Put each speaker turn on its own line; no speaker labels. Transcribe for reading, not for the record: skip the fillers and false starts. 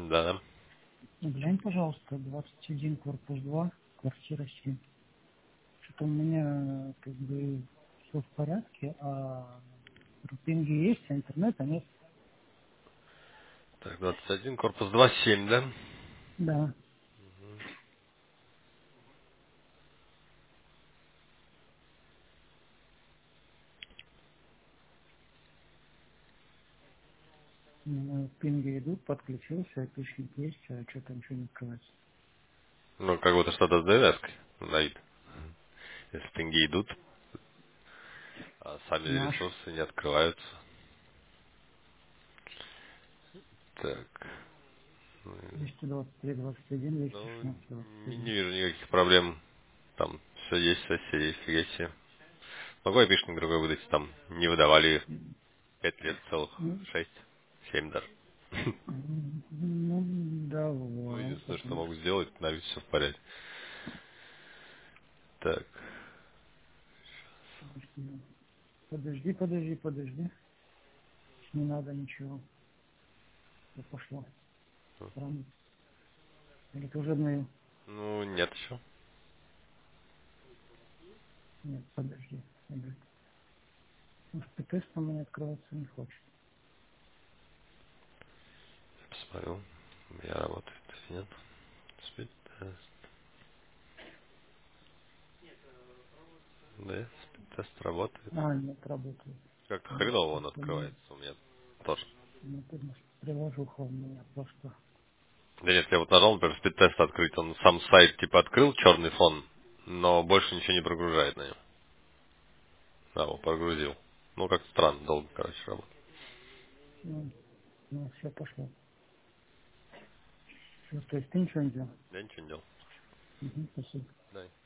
Да, да.
Глянь, пожалуйста, 21 корпус 2, квартира 7. Что-то у меня как бы все в порядке, а рутинги есть, а интернета нет.
Так, 21, корпус 2, 7, да?
Да. Пинги идут, подключился, отличник есть, а что-то ничего не открывается.
Ну, как будто что-то с DNS, Давид. Если пинги идут, а сами
Наш
ресурсы не открываются. Так.
223, 21,
Ну,
216,
не
21.
вижу никаких проблем. Там все есть, соседи, фига себе. Могу айпишник другой выдать, там не выдавали 5 лет целых,
Ну,
6, 7 даже.
ну,
Ну,
давай,
единственное, что
посмотрим.
могу сделать, на вид все в порядке. Так.
Подожди, подожди, подожди. Не надо ничего. Все пошло. Странно. Или ты уже обновил?
Ну, нет еще.
Нет, подожди. Подожди. Может, ПТС у меня открываться не хочет.
Посмотрю. Я работает или нет. Спид-тест. Да, спид-тест работает.
А, нет, работает.
Как-то
Нет,
хреново он
просто мне,
открывается у меня тоже.
может, приложуха у меня просто.
Да нет, я вот нажал, например, спид-тест открыть. Он сам сайт типа открыл, черный фон, но больше ничего не прогружает на нем. Да, его прогрузил. Ну, как странно, долго, короче, работает.
Ну, все пошло. Все, то есть ты ничего не делал?
Я ничего не делал.
Угу, спасибо.
Да.